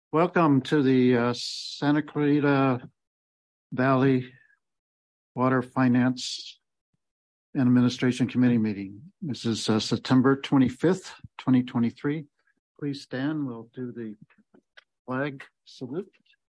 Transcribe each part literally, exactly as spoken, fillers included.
Welcome to the uh, Santa Clarita Valley Water Finance and Administration Committee meeting. This is uh, September twenty-fifth, twenty twenty-three. Please stand. We'll do the flag salute.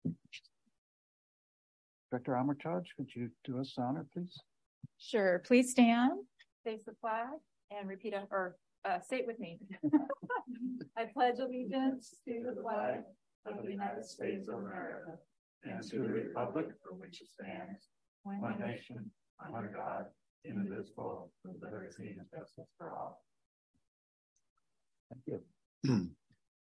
Director Armitage, could you do us the honor, please? Sure. Please stand, face the flag, and repeat a, or uh, say it with me. I pledge allegiance to the flag of the United States of America and to the republic for which it stands, one nation, under God, indivisible, with liberty and justice for all. Thank you.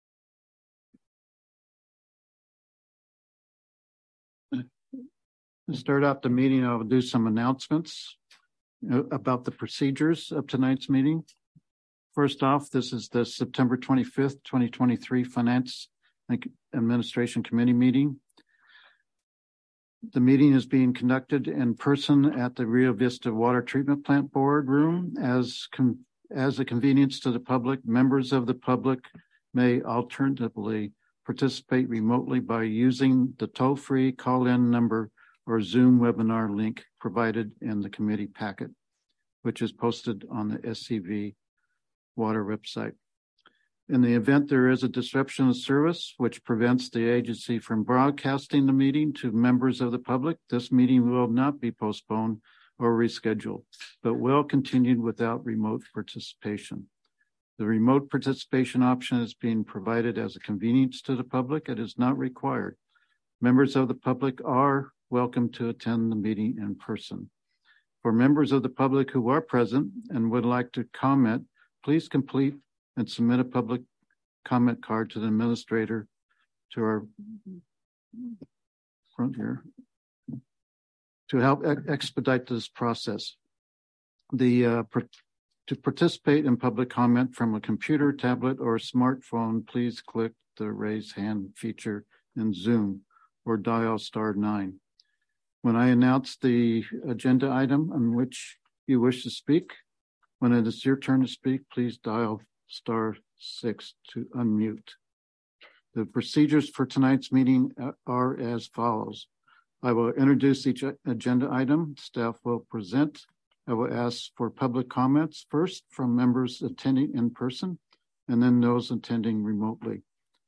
To start out the meeting, I'll do some announcements about the procedures of tonight's meeting. First off, this is the September twenty-fifth, twenty twenty-three Finance Administration Committee meeting. The meeting is being conducted in person at the Rio Vista Water Treatment Plant Board room. As, con- as a convenience to the public, members of the public may alternatively participate remotely by using the toll-free call-in number or Zoom webinar link provided in the committee packet, which is posted on the S C V Water website. In the event there is a disruption of service which prevents the agency from broadcasting the meeting to members of the public, this meeting will not be postponed or rescheduled, but will continue without remote participation. The remote participation option is being provided as a convenience to the public. It is not required. Members of the public are welcome to attend the meeting in person. For members of the public who are present and would like to comment, please complete and submit a public comment card to the administrator to our front here to help ex- expedite this process. The uh, per- to participate in public comment from a computer, tablet, or smartphone, please click the raise hand feature in Zoom or dial star nine. When I announce the agenda item on which you wish to speak, when it is your turn to speak, please dial star six to unmute. The procedures for tonight's meeting are as follows. I will introduce each agenda item. Staff will present. I will ask for public comments first from members attending in person and then those attending remotely.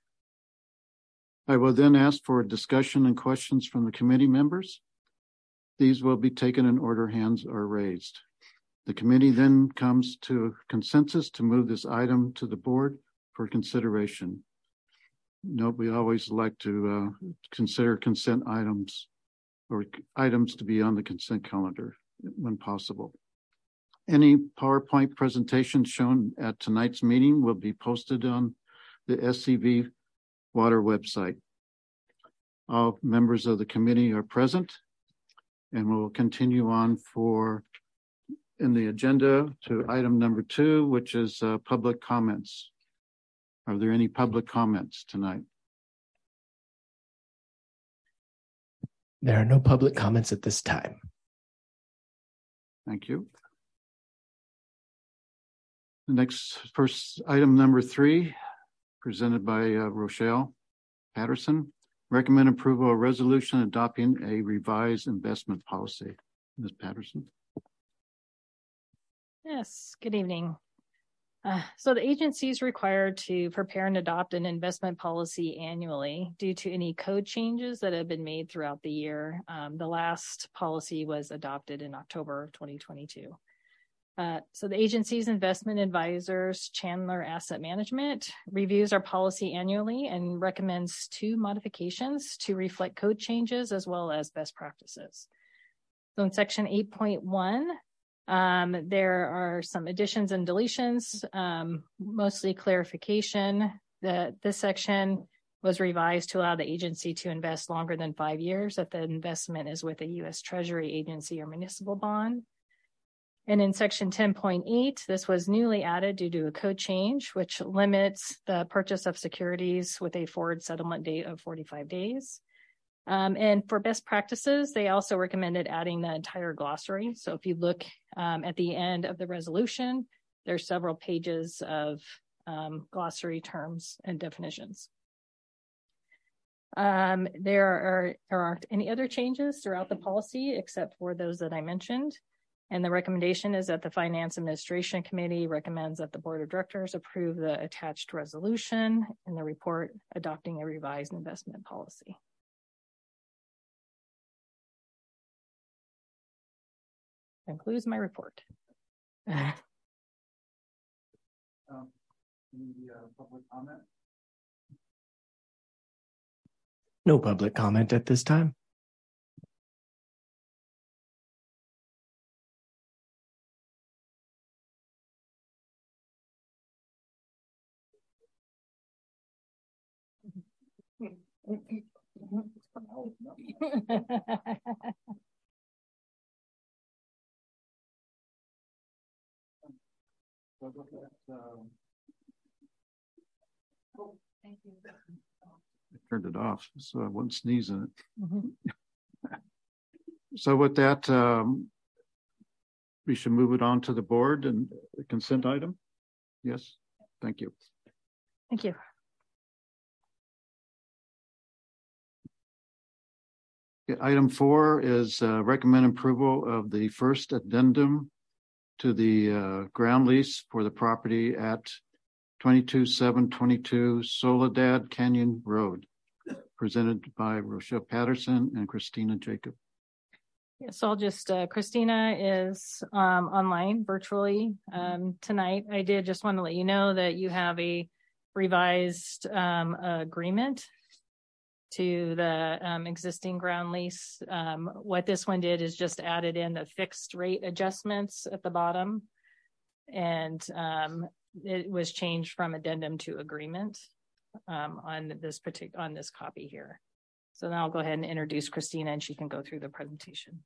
I will then ask for a discussion and questions from the committee members. These will be taken in order hands are raised. The committee then comes to consensus to move this item to the board for consideration. Note, we always like to uh, consider consent items or items to be on the consent calendar when possible. Any PowerPoint presentations shown at tonight's meeting will be posted on the S C V Water website. All members of the committee are present, and we'll continue on for in the agenda to item number two, which is uh, public comments. Are there any public comments tonight? There are no public comments at this time. Thank you. The next first item number three, presented by uh, Rochelle Patterson. Recommend approval of resolution adopting a revised investment policy. Miz Patterson. Yes, good evening. Uh, so the agency is required to prepare and adopt an investment policy annually due to any code changes that have been made throughout the year. Um, the last policy was adopted in October twenty twenty-two. Uh, so the agency's investment advisors, Chandler Asset Management, reviews our policy annually and recommends two modifications to reflect code changes as well as best practices. So in section eight point one, Um, there are some additions and deletions, um, mostly clarification. The, this section was revised to allow the agency to invest longer than five years if the investment is with a U S Treasury agency or municipal bond. And in section ten point eight, this was newly added due to a code change, which limits the purchase of securities with a forward settlement date of forty-five days. Um, and for best practices, they also recommended adding the entire glossary. So if you look um, at the end of the resolution, there's several pages of um, glossary terms and definitions. Um, there are, there aren't any other changes throughout the policy except for those that I mentioned. And the recommendation is that the Finance Administration Committee recommends that the Board of Directors approve the attached resolution in the report adopting a revised investment policy. Concludes my report. Um, any uh, public comment? No public comment at this time. Oh, thank you. I turned it off so I wouldn't sneeze in it. Mm-hmm. So with that, um, we should move it on to the board and the consent item. Yes, thank you. Thank you. Okay, item four is uh, recommend approval of the first addendum to the uh, ground lease for the property at twenty-two seven twenty-two Soledad Canyon Road, presented by Rochelle Patterson and Christina Jacob. Yes, I'll just, uh, Christina is um, online virtually um, tonight. I did just want to let you know that you have a revised um, agreement to the um, existing ground lease. Um, what this one did is just added in the fixed rate adjustments at the bottom. And um, it was changed from addendum to agreement um, on this particular, on this copy here. So now I'll go ahead and introduce Christina and she can go through the presentation.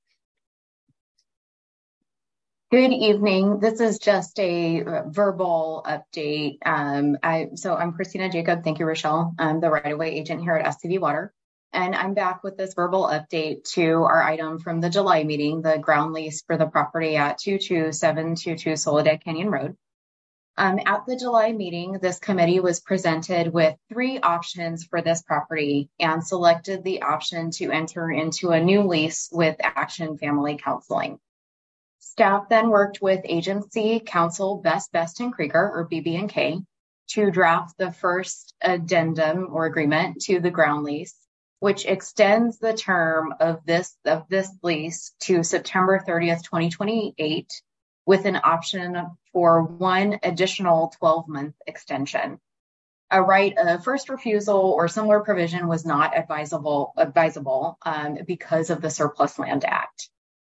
Good evening. This is just a verbal update. Um, I, so I'm Christina Jacob. Thank you, Rochelle. I'm the right-of-way agent here at S C V Water. And I'm back with this verbal update to our item from the July meeting, the ground lease for the property at two two seven two two Soledad Canyon Road. Um, at the July meeting, this committee was presented with three options for this property and selected the option to enter into a new lease with Action Family Counseling. Staff then worked with agency counsel Best Best and Krieger, or B B and K, to draft the first addendum or agreement to the ground lease, which extends the term of this of this lease to September thirtieth, twenty twenty-eight, with an option for one additional twelve-month extension. A right of first refusal or similar provision was not advisable advisable um, because of the Surplus Land Act.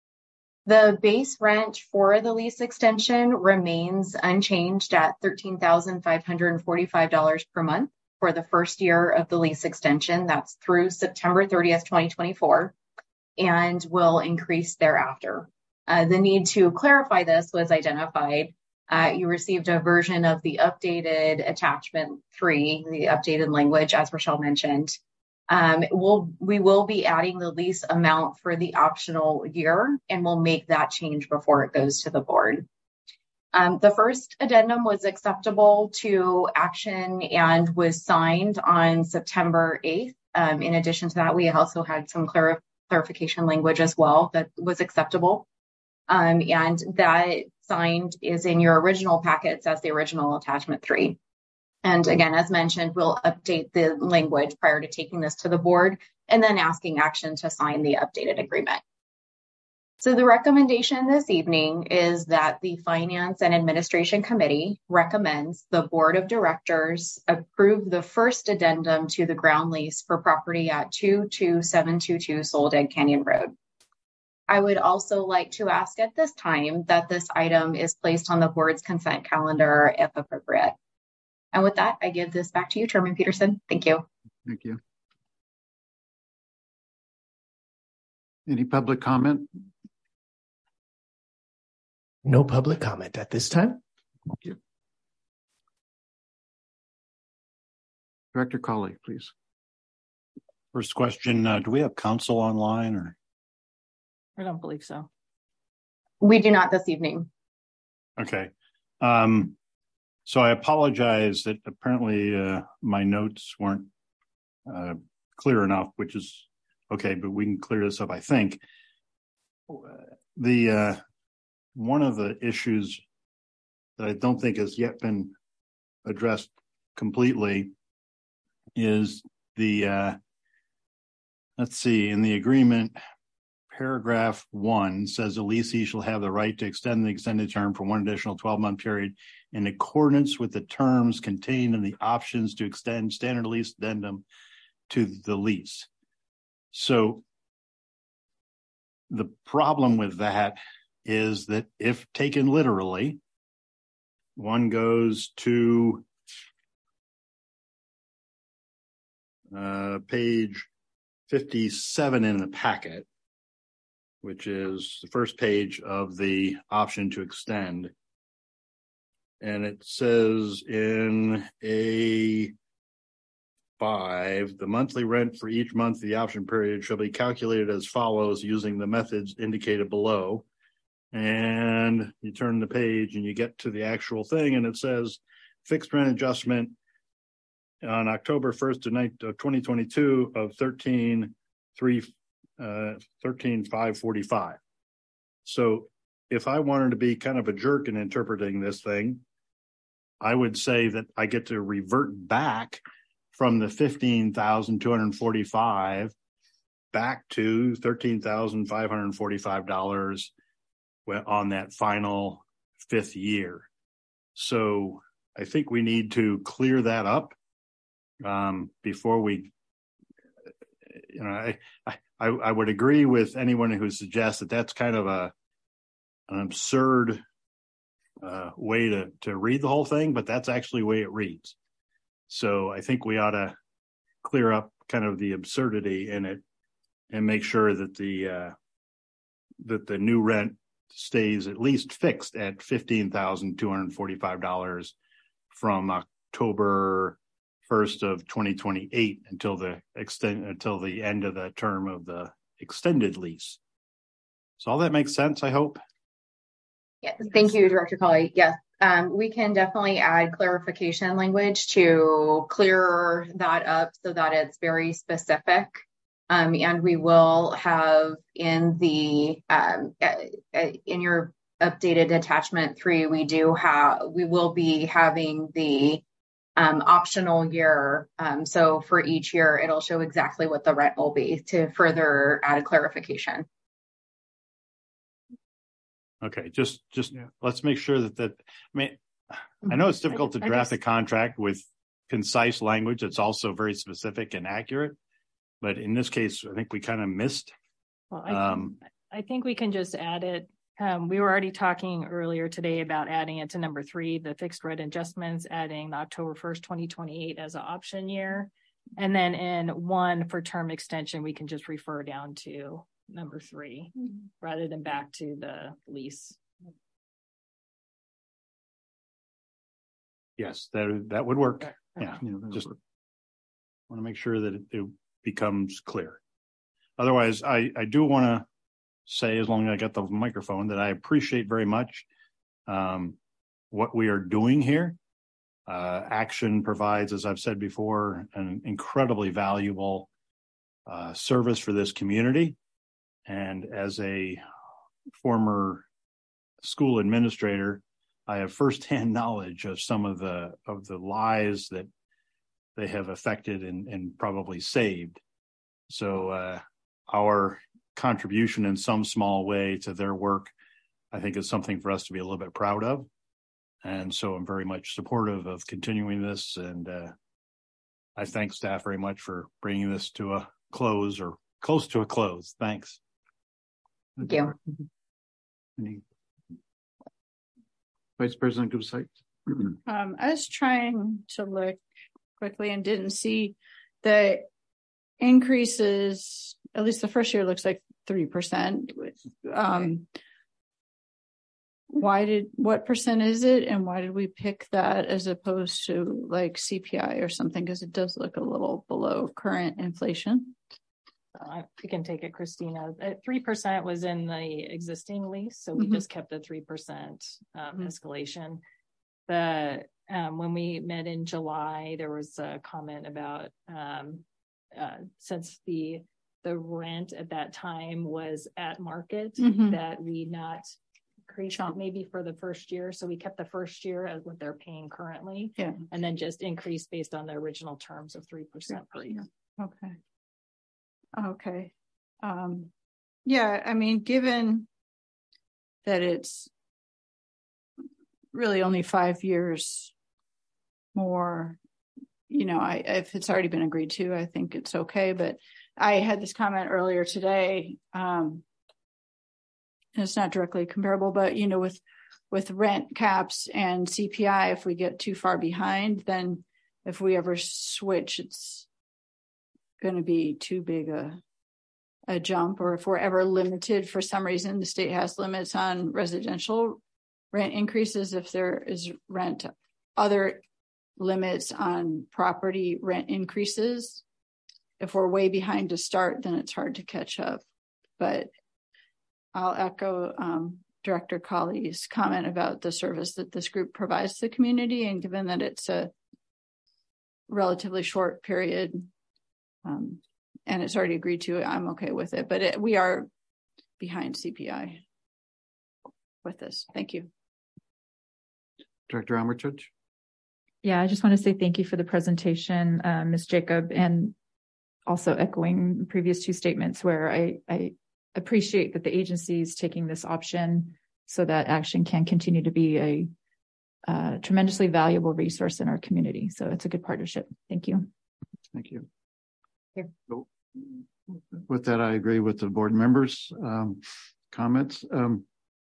The base rent for the lease extension remains unchanged at thirteen thousand five hundred forty-five dollars per month for the first year of the lease extension. That's through September thirtieth, twenty twenty-four, and will increase thereafter. Uh, the need to clarify this was identified. Uh, you received a version of the updated attachment three, the updated language, as Rochelle mentioned. Um, we'll, we will be adding the lease amount for the optional year, and we'll make that change before it goes to the board. Um, the first addendum was acceptable to Action and was signed on September eighth. Um, in addition to that, we also had some clar- clarification language as well that was acceptable. Um, and that signed is in your original packets as the original attachment three. And again, as mentioned, we'll update the language prior to taking this to the board and then asking Action to sign the updated agreement. So the recommendation this evening is that the Finance and Administration Committee recommends the Board of Directors approve the first addendum to the ground lease for property at two two seven two two Soledad Canyon Road. I would also like to ask at this time that this item is placed on the board's consent calendar if appropriate. And with that, I give this back to you, Chairman Peterson. Thank you. Thank you. Any public comment? No public comment at this time. Thank you. Director Colley, please. First question, uh, do we have counsel online or? I don't believe so. We do not this evening. Okay. Um, so I apologize that apparently uh, my notes weren't uh, clear enough, which is okay, but we can clear this up, I think. The uh, one of the issues that I don't think has yet been addressed completely is the, uh, let's see, in the agreement, paragraph one says the leasee shall have the right to extend the extended term for one additional twelve-month period in accordance with the terms contained in the options to extend standard lease addendum to the lease. So the problem with that is that if taken literally, one goes to uh, page fifty-seven in the packet, which is the first page of the option to extend. And it says in A five, the monthly rent for each month of the option period shall be calculated as follows using the methods indicated below. And you turn the page and you get to the actual thing, and it says fixed rent adjustment on October first of twenty twenty-two of thirteen three uh thirteen five forty-five. So if I wanted to be kind of a jerk in interpreting this thing, I would say that I get to revert back from the fifteen thousand two hundred forty-five back to thirteen thousand five hundred forty-five dollars on that final fifth year. So I think we need to clear that up um, before we, you know, I, I, I would agree with anyone who suggests that that's kind of a, an absurd uh, way to, to read the whole thing, but that's actually the way it reads. So I think we ought to clear up kind of the absurdity in it and make sure that the, uh, that the new rent stays at least fixed at fifteen thousand two hundred forty-five dollars from October first of twenty twenty-eight until the extend until the end of the term of the extended lease. So all that makes sense, I hope. Yes, thank you, Director Colley. Yes, um, we can definitely add clarification language to clear that up so that it's very specific. Um, and we will have in the um, in your updated attachment three, we do have we will be having the um, optional year. Um, so for each year, it'll show exactly what the rent will be to further add clarification. Okay, just just yeah. Let's make sure that that. I mean, I know it's difficult to draft a contract with concise language that's also very specific and accurate. But in this case, I think we kind of missed. Well, I, um, I think we can just add it. Um, we were already talking earlier today about adding it to number three, the fixed rent adjustments, adding the October first, twenty twenty-eight as an option year. And then in one for term extension, we can just refer down to number three mm-hmm. rather than back to the lease. Yes, that, that would work. Okay. Yeah, yeah just work. want to make sure that it, it becomes clear. Otherwise, I, I do want to say, as long as I got the microphone, that I appreciate very much um, what we are doing here. Uh, Action provides, as I've said before, an incredibly valuable uh, service for this community. And as a former school administrator, I have firsthand knowledge of some of the of the lives that they have affected and, and probably saved. So uh, our contribution in some small way to their work, I think, is something for us to be a little bit proud of. And so I'm very much supportive of continuing this. And uh, I thank staff very much for bringing this to a close or close to a close. Thanks. Thank you. Any Vice President Gubsite? Um, I was trying to look quickly and didn't see the increases. At least the first year looks like three percent. Um, why did, what percent is it? And why did we pick that as opposed to like C P I or something? Because it does look a little below current inflation. Uh, we can take it, Christina. Uh, three percent was in the existing lease, so we mm-hmm. just kept the three percent um, mm-hmm. escalation. The um, when we met in July, there was a comment about um, uh, since the the rent at that time was at market, Mhm. that we not increase maybe for the first year. So we kept the first year as what they're paying currently. Yeah. And then just increase based on the original terms of three percent per year. Okay. Okay. Um, yeah, I mean, given that it's really only five years more, you know, I, if it's already been agreed to, I think it's okay. But I had this comment earlier today, um, and it's not directly comparable, but, you know, with, with rent caps and C P I, if we get too far behind, then if we ever switch, it's going to be too big a, a jump. Or if we're ever limited for some reason, the state has limits on residential rent increases. If there is rent, other limits on property rent increases, if we're way behind to start, then it's hard to catch up. But I'll echo um, Director Colley's comment about the service that this group provides to the community, and given that it's a relatively short period um, and it's already agreed to, I'm okay with it. But it, we are behind C P I with this. Thank you. Director Armitage. Yeah, I just want to say thank you for the presentation, uh, Miz Jacob, and also echoing the previous two statements where I, I appreciate that the agency is taking this option so that Action can continue to be a uh, tremendously valuable resource in our community. So it's a good partnership. Thank you. Thank you. Here. So, with that, I agree with the board members' um, comments. Um,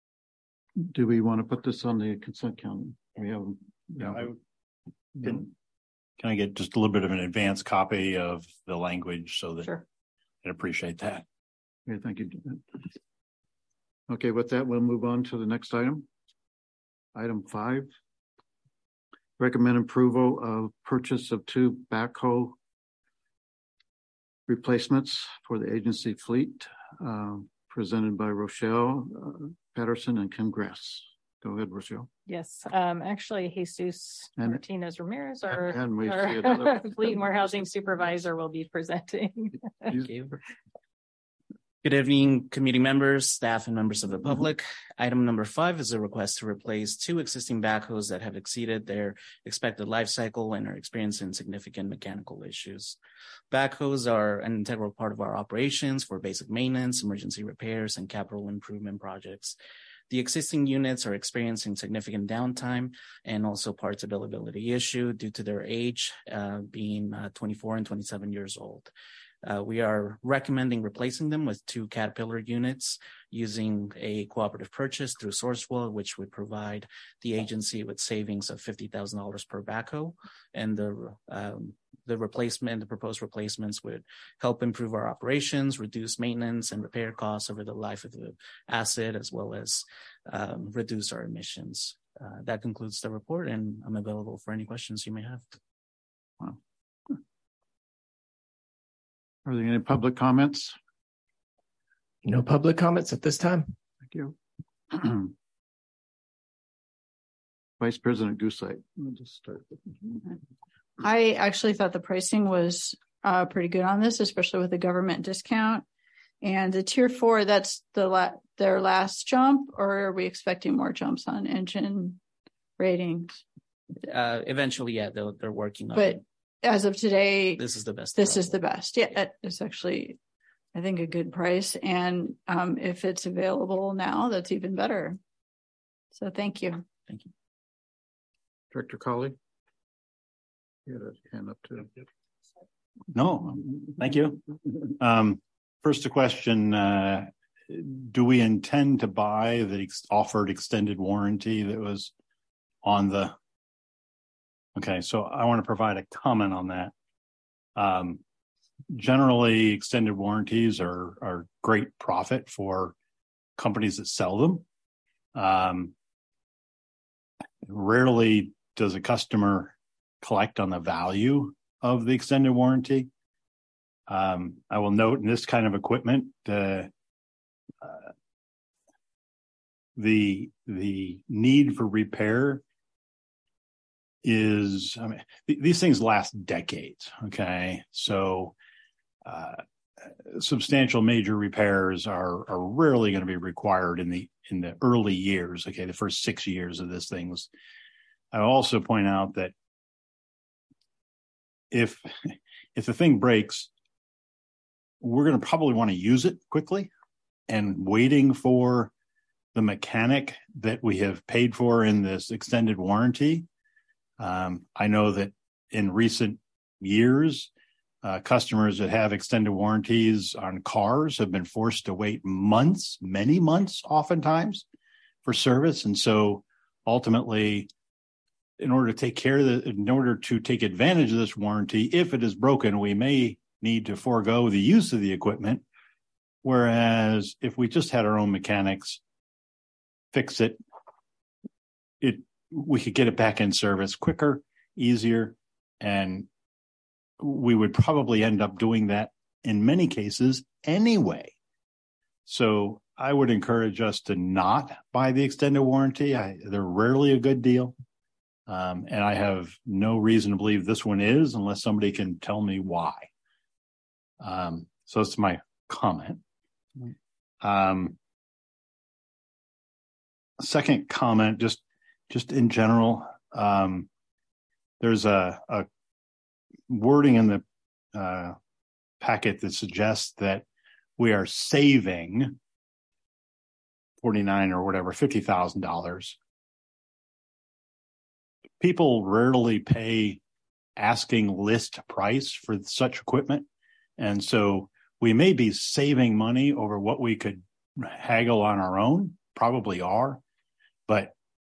do we want to put this on the consent calendar? We have. Yeah, I can, can I get just a little bit of an advanced copy of the language so that Sure. I'd appreciate that. Okay, thank you. Okay, with that, we'll move on to the next item. Item five. Recommend approval of purchase of two backhoe replacements for the agency fleet, uh, presented by Rochelle uh, Patterson and Kim Grass. Go ahead, Rochelle. Yes, um, actually, Jesus And- Martinez Ramirez, our, and we see our another- fleet and warehousing supervisor, will be presenting. Thank you. Good evening, committee members, staff, and members of the public. Item number five is a request to replace two existing backhoes that have exceeded their expected life cycle and are experiencing significant mechanical issues. Backhoes are an integral part of our operations for basic maintenance, emergency repairs, and capital improvement projects. The existing units are experiencing significant downtime and also parts availability issue due to their age, uh, being uh, twenty-four and twenty-seven years old. Uh, we are recommending replacing them with two Caterpillar units using a cooperative purchase through Sourcewell, which would provide the agency with savings of fifty thousand dollars per backhoe. And the um, the replacement, the proposed replacements would help improve our operations, reduce maintenance and repair costs over the life of the asset, as well as um, reduce our emissions. Uh, that concludes the report, and I'm available for any questions you may have. Wow. Are there any public comments? No public comments at this time. Thank you. Vice President Gusite. We'll just start. I actually thought the pricing was uh, pretty good on this, especially with the government discount. And the tier four, that's the la- their last jump, or are we expecting more jumps on engine ratings? Uh, eventually, yeah, they're, they're working on But it. as of today, This is the best. this is level. the best. Yeah, that is actually, I think, a good price. And um, if it's available now, that's even better. So thank you. Thank you. Director Colley. You had a hand up too. No, thank you. Um, first, a question, uh, do we intend to buy the ex- offered extended warranty that was on the, okay, so I want to provide a comment on that. Um, generally, extended warranties are, are great profit for companies that sell them. Um, rarely does a customer collect on the value of the extended warranty. Um, I will note in this kind of equipment, uh, uh, the the need for repair is, I mean, th- these things last decades. Okay, so uh, substantial major repairs are, are rarely going to be required in the, in the early years. Okay. The first six years of this thing was, I also point out that if, if the thing breaks, we're going to probably want to use it quickly, and waiting for the mechanic that we have paid for in this extended warranty. Um, I know that in recent years, uh, customers that have extended warranties on cars have been forced to wait months, many months, oftentimes, for service. And so ultimately, in order to take care of the, in order to take advantage of this warranty, if it is broken, we may need to forego the use of the equipment. Whereas if we just had our own mechanics fix it, it, we could get it back in service quicker, easier, and we would probably end up doing that in many cases anyway. So I would encourage us to not buy the extended warranty. I, they're rarely a good deal. Um, and I have no reason to believe this one is, unless somebody can tell me why. Um, so that's my comment. Um, second comment, just, just in general, um, there's a, a wording in the, uh, packet that suggests that we are saving forty-nine or whatever, fifty thousand dollars. People rarely pay asking list price for such equipment. And so we may be saving money over what we could haggle on our own, probably are. But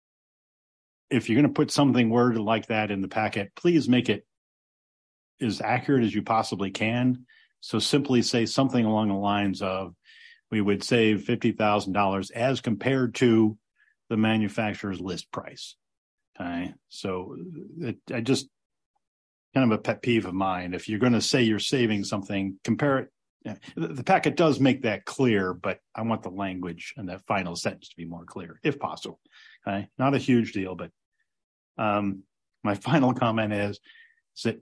if you're going to put something worded like that in the packet, please make it as accurate as you possibly can. So simply say something along the lines of, we would save fifty thousand dollars as compared to the manufacturer's list price. Okay. So it, I just kind of a pet peeve of mine. If you're going to say you're saving something, compare it. The, the packet does make that clear, but I want the language and that final sentence to be more clear, if possible. Okay. Not a huge deal, but um, my final comment is, is that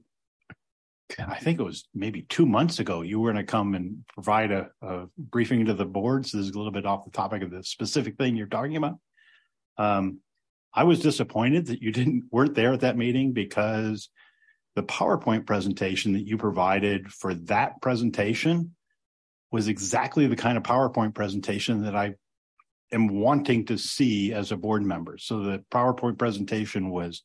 I think it was maybe two months ago, you were going to come and provide a, a briefing to the board. So this is a little bit off the topic of the specific thing you're talking about. Um, I was disappointed that you didn't weren't there at that meeting, because the PowerPoint presentation that you provided for that presentation was exactly the kind of PowerPoint presentation that I am wanting to see as a board member. So the PowerPoint presentation was,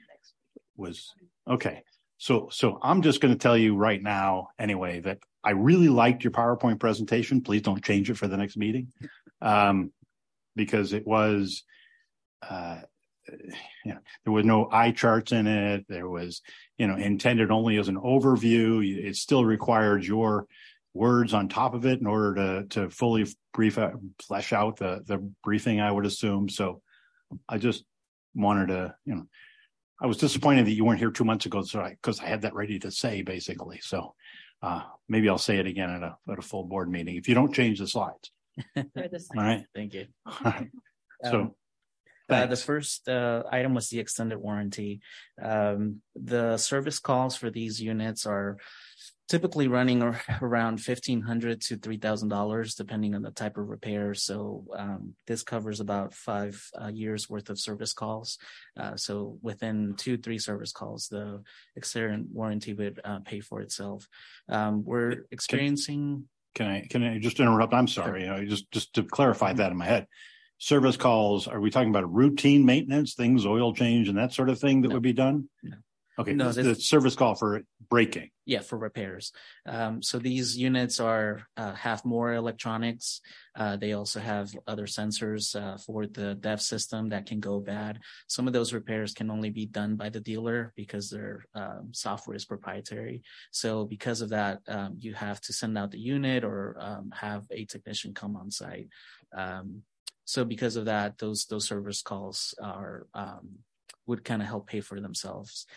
was okay. So, so I'm just going to tell you right now, anyway, that I really liked your PowerPoint presentation. Please don't change it for the next meeting, um, because it was, uh, you know, there was no eye charts in it. There was, you know, intended only as an overview. It still required your words on top of it in order to to fully brief out, flesh out the the briefing, I would assume. So, I just wanted to, you know. I was disappointed that you weren't here two months ago, so I, because I had that ready to say, basically. So uh, maybe I'll say it again at a at a full board meeting if you don't change the slides. All right. Thank you. All right. So um, uh, the first uh, item was the extended warranty. Um, the service calls for these units are typically running around fifteen hundred to three thousand dollars, depending on the type of repair. So um, this covers about five uh, years worth of service calls. Uh, so within two, three service calls, the extended warranty would uh, pay for itself. Um, we're experiencing. Can I can I just interrupt? I'm sorry. Sure. You know, just just to clarify that in my head. Service calls, are we talking about routine maintenance, things, oil change, and that sort of thing that no. would be done? No. Okay, no, the service call for breaking. Yeah, for repairs. Um, so these units are uh, have more electronics. Uh, they also have other sensors uh, for the D E V system that can go bad. Some of those repairs can only be done by the dealer because their um, software is proprietary. So because of that, um, you have to send out the unit or um, have a technician come on site. Um, so because of that, those those service calls are um, would kind of help pay for themselves.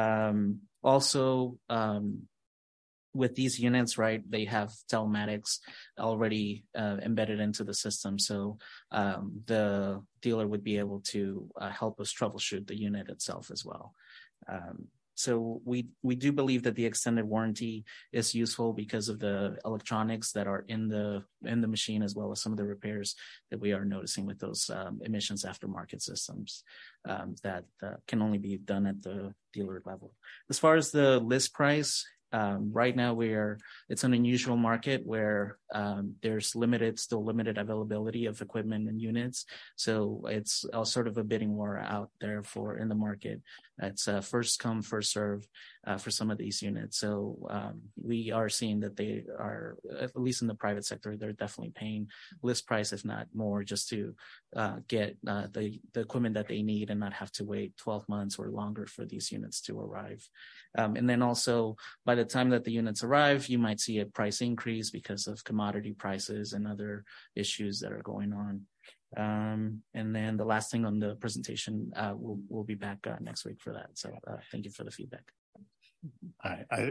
Um, also, um, with these units, right, they have telematics already uh, embedded into the system. So um, the dealer would be able to uh, help us troubleshoot the unit itself as well. Um, so we we do believe that the extended warranty is useful because of the electronics that are in the in the machine, as well as some of the repairs that we are noticing with those um, emissions aftermarket systems um, that uh, can only be done at the dealer level. As far as the list price, Um, right now we are, it's an unusual market where um, there's limited, still limited availability of equipment and units. So it's a sort of a bidding war out there for in the market. It's uh, first come, first serve uh, for some of these units. So um, we are seeing that they are, at least in the private sector, they're definitely paying list price, if not more, just to uh, get uh, the, the equipment that they need and not have to wait twelve months or longer for these units to arrive. Um, and then also, by the time that the units arrive, you might see a price increase because of commodity prices and other issues that are going on. Um, and then the last thing on the presentation, uh, we'll, we'll be back uh, next week for that. So uh, thank you for the feedback. I, I,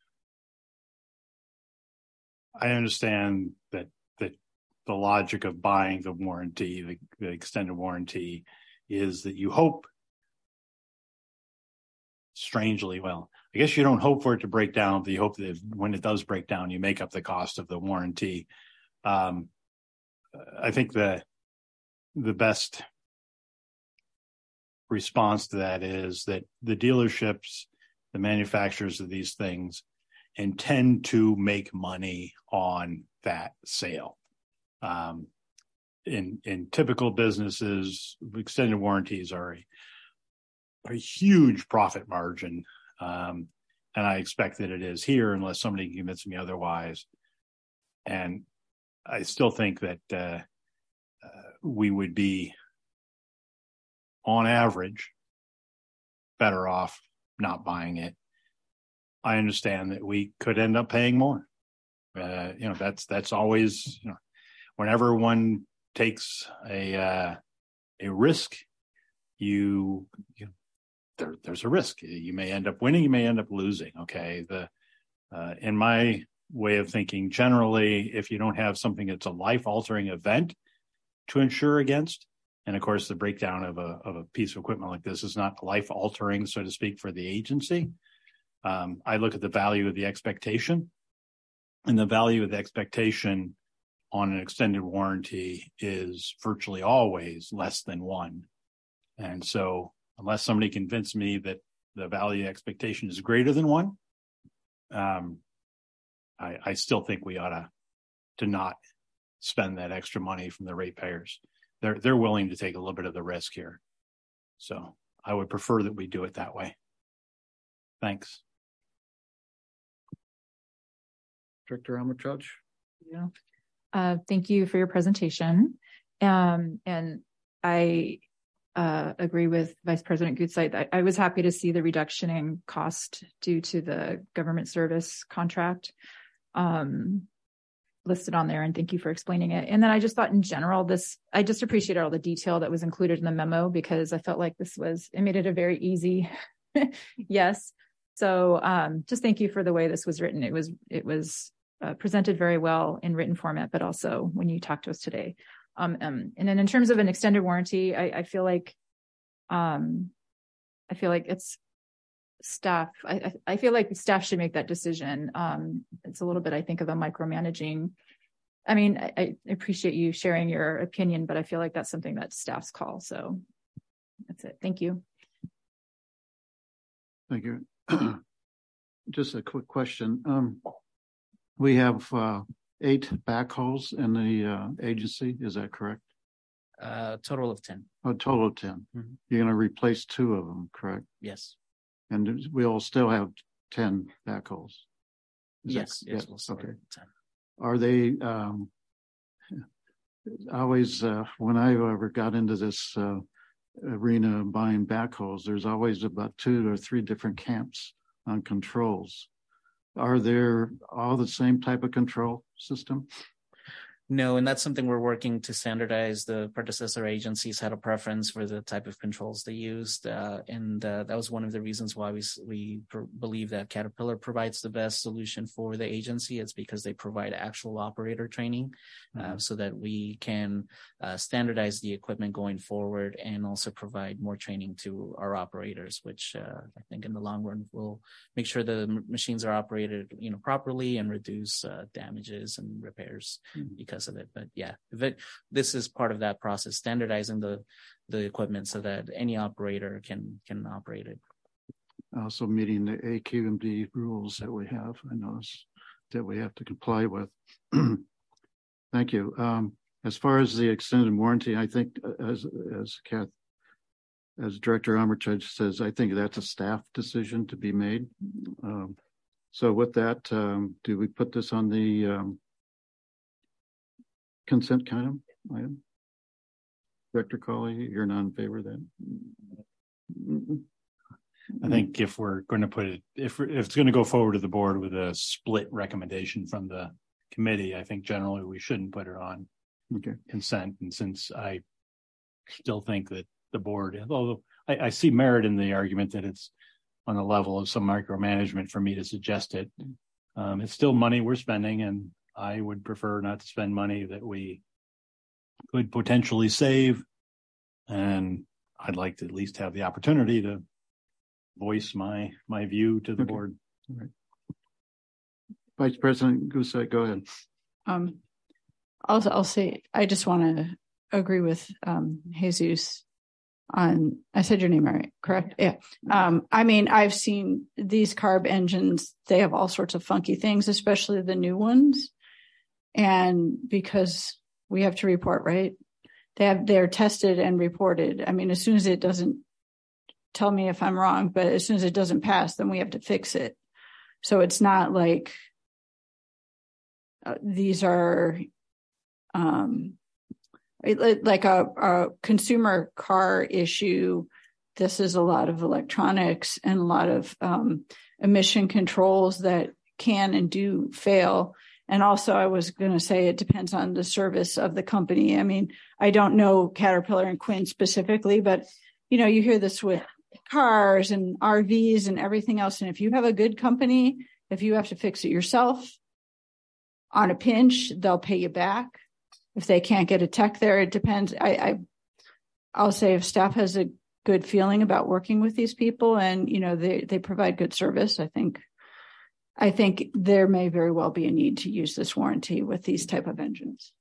I understand that, that the logic of buying the warranty, the, the extended warranty, is that you hope, strangely, well, I guess you don't hope for it to break down, but you hope that when it does break down, you make up the cost of the warranty. Um, I think the the best response to that is that the dealerships, the manufacturers of these things, intend to make money on that sale. Um, in in typical businesses, extended warranties are a, a huge profit margin. Um, and I expect that it is here unless somebody can convince me otherwise. And I still think that uh, uh, we would be, on average, better off not buying it. I understand that we could end up paying more. Uh, you know, that's that's always, you know, whenever one takes a uh, a risk, you, you There, there's a risk. You may end up winning, you may end up losing. Okay. The, uh, in my way of thinking, generally, if you don't have something that's a life altering event to insure against, and of course, the breakdown of a, of a piece of equipment like this is not life altering, so to speak, for the agency. Um, I look at the value of the expectation, and the value of the expectation on an extended warranty is virtually always less than one. And so, unless somebody convinced me that the value expectation is greater than one, um, I, I still think we ought to, to not spend that extra money from the ratepayers. They're they're willing to take a little bit of the risk here. So I would prefer that we do it that way. Thanks. Director Armitage? Yeah. Uh, thank you for your presentation. Um, and I Uh, agree with Vice President Gutzeit. I, I was happy to see the reduction in cost due to the government service contract um, listed on there, and thank you for explaining it. And then I just thought in general, this, I just appreciated all the detail that was included in the memo, because I felt like this was, it made it a very easy yes. So um, just thank you for the way this was written. It was, it was uh, presented very well in written format, but also when you talked to us today. Um, um, and then in terms of an extended warranty, I, I feel like, um, I feel like it's staff. I, I feel like staff should make that decision. Um, it's a little bit, I think, of a micromanaging. I mean, I, I appreciate you sharing your opinion, but I feel like that's something that staff's call. So that's it. Thank you. Thank you. Just a quick question. Um, we have, uh, eight backhoes in the uh, agency. Is that correct? Uh, total of ten. A total of ten. Mm-hmm. You're going to replace two of them, correct? Yes. And we'll still have ten backhoes. Is yes. that, yes. yeah, We'll still okay. have ten. Are they, um, always, uh, when I ever got into this uh, arena buying backhoes, there's always about two or three different camps on controls. Are there all the same type of control system? No, and that's something we're working to standardize. The predecessor agencies had a preference for the type of controls they used, uh, and uh, that was one of the reasons why we we pr- believe that Caterpillar provides the best solution for the agency. It's because they provide actual operator training, mm-hmm. uh, so that we can uh, standardize the equipment going forward, and also provide more training to our operators, which uh, I think in the long run will make sure the m- machines are operated, you know, properly and reduce uh, damages and repairs mm-hmm. because of it. But yeah, it, this is part of that process, standardizing the the equipment so that any operator can can operate it. Also meeting the A Q M D rules that we have, I notice that we have to comply with. Thank you. Um, as far as the extended warranty, I think as as Kath, as Director Armitage says, I think that's a staff decision to be made. Um, so with that, um, do we put this on the um, consent item? item? Director Colley, you're not in favor of that? I think if we're going to put it, if, if it's going to go forward to the board with a split recommendation from the committee, I think generally we shouldn't put it on okay. consent. And since I still think that the board, although I, I see merit in the argument that it's on the level of some micromanagement for me to suggest it, um, it's still money we're spending, and I would prefer not to spend money that we could potentially save. And I'd like to at least have the opportunity to voice my my view to the okay. board. All right. Vice President Gusek, go ahead. Um, I'll I'll say I just want to agree with um, Jesus on. I said your name right, correct? Yeah. Um, I mean, I've seen these carb engines. They have all sorts of funky things, especially the new ones. And because we have to report, right? They have they're tested and reported. I mean, as soon as it doesn't. Tell me if I'm wrong, but as soon as it doesn't pass, then we have to fix it. So it's not like uh, these are um, like a, a consumer car issue. This is a lot of electronics and a lot of um, emission controls that can and do fail. And also, I was going to say it depends on the service of the company. I mean, I don't know Caterpillar and Quinn specifically, but you know, you hear this with cars and R Vs and everything else. And if you have a good company, if you have to fix it yourself on a pinch, they'll pay you back. If they can't get a tech there, it depends. I, I, I'll say if staff has a good feeling about working with these people and, you know, they, they provide good service, I think, I think there may very well be a need to use this warranty with these type of engines.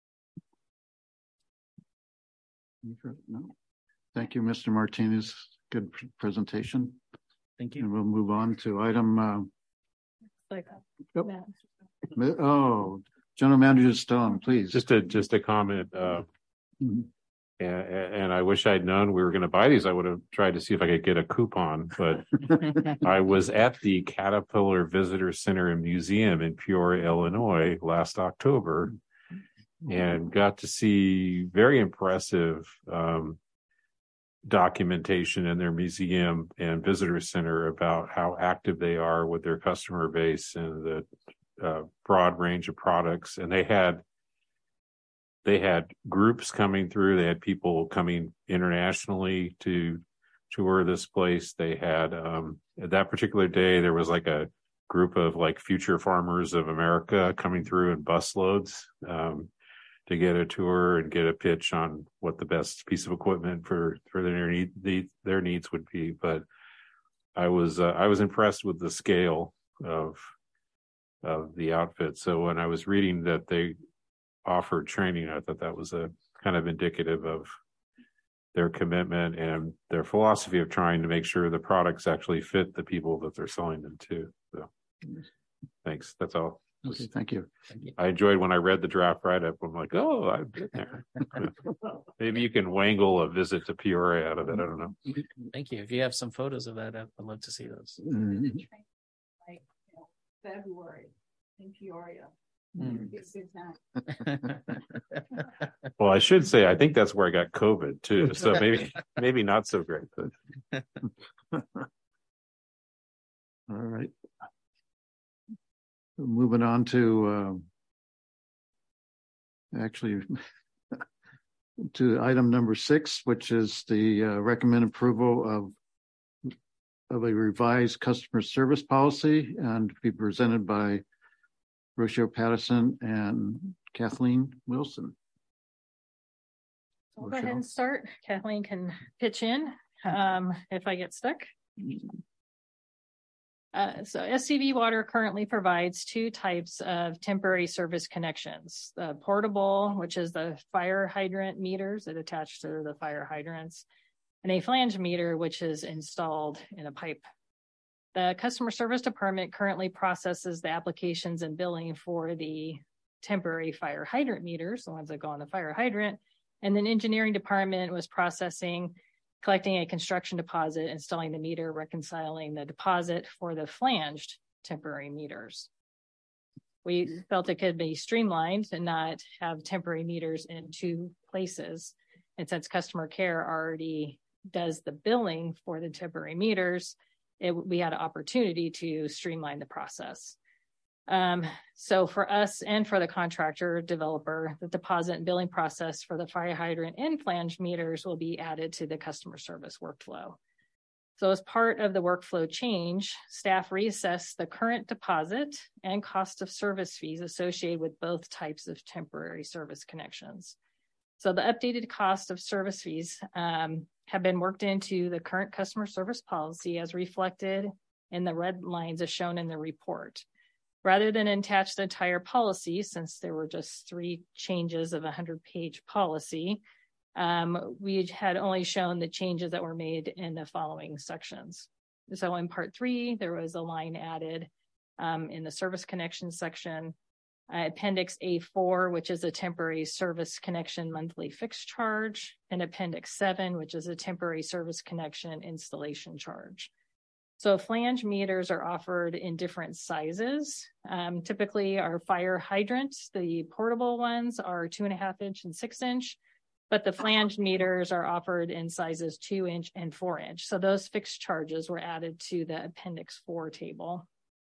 No. Thank you, Mister Martinez. Good presentation. Thank you. And we'll move on to item. Uh, like yep. Oh, General Manager Stone, please. Just a just a comment. Uh, mm-hmm. and, and I wish I'd known we were going to buy these. I would have tried to see if I could get a coupon. But I was at the Caterpillar Visitor Center and Museum in Peoria, Illinois, last October, and got to see very impressive. Um, documentation in their museum and visitor center about how active they are with their customer base and the uh, broad range of products. And they had they had groups coming through. They had people coming internationally to tour this place. They had um, that particular day there was like a group of like future farmers of America coming through in busloads. Um, to get a tour and get a pitch on what the best piece of equipment for, for their need, their needs would be. But I was, uh, I was impressed with the scale of, of the outfit. So when I was reading that they offered training, I thought that was a kind of indicative of their commitment and their philosophy of trying to make sure the products actually fit the people that they're selling them to. So thanks. That's all. Okay, thank you. I enjoyed when I read the draft write-up. I'm like, oh, I've been there. Maybe you can wangle a visit to Peoria out of it. I don't know. Thank you. If you have some photos of that, I'd love to see those. Mm-hmm. Like, you know, February in Peoria. Mm. Well, I should say, I think that's where I got COVID too. So maybe, maybe not so great. But. All right. Moving on to uh, actually to item number six, which is the uh, recommend approval of of a revised customer service policy and to be presented by Rochelle Patterson and Kathleen Wilson. I'll go ahead and start. Kathleen can pitch in um, if I get stuck. Uh, so S C V Water currently provides two types of temporary service connections. The portable, which is the fire hydrant meters that attach to the fire hydrants, and a flange meter, which is installed in a pipe. The customer service department currently processes the applications and billing for the temporary fire hydrant meters, the ones that go on the fire hydrant, and then engineering department was processing, collecting a construction deposit, installing the meter, reconciling the deposit for the flanged temporary meters. We felt it could be streamlined and not have temporary meters in two places. And since customer care already does the billing for the temporary meters, it, we had an opportunity to streamline the process. Um, so for us and for the contractor developer, the deposit and billing process for the fire hydrant and flange meters will be added to the customer service workflow. So as part of the workflow change, staff reassess the current deposit and cost of service fees associated with both types of temporary service connections. So the updated cost of service fees um, have been worked into the current customer service policy as reflected in the red lines as shown in the report. Rather than attach the entire policy, since there were just three changes of a hundred-page policy, um, we had only shown the changes that were made in the following sections. So in part three, there was a line added um, in the service connection section, uh, Appendix A four, which is a temporary service connection monthly fixed charge, and Appendix seven, which is a temporary service connection installation charge. So flange meters are offered in different sizes. Um, typically our fire hydrants, the portable ones are two and a half inch and six inch, but the flange meters are offered in sizes two inch and four inch. So those fixed charges were added to the Appendix four table.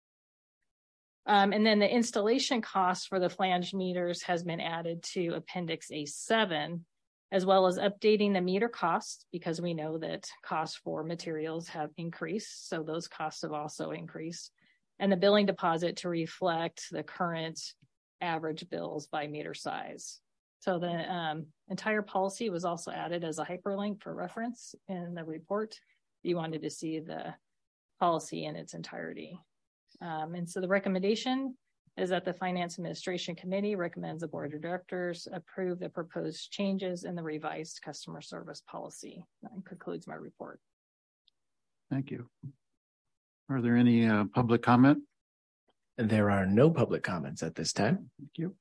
Um, and then the installation cost for the flange meters has been added to Appendix A seven, as well as updating the meter costs, because we know that costs for materials have increased. So those costs have also increased. And the billing deposit to reflect the current average bills by meter size. So the um, entire policy was also added as a hyperlink for reference in the report. If you wanted to see the policy in its entirety. Um, and so the recommendation is that the Finance Administration Committee recommends the Board of Directors approve the proposed changes in the revised customer service policy. That concludes my report. Thank you. Are there any uh, public comment? There are no public comments at this time. Thank you.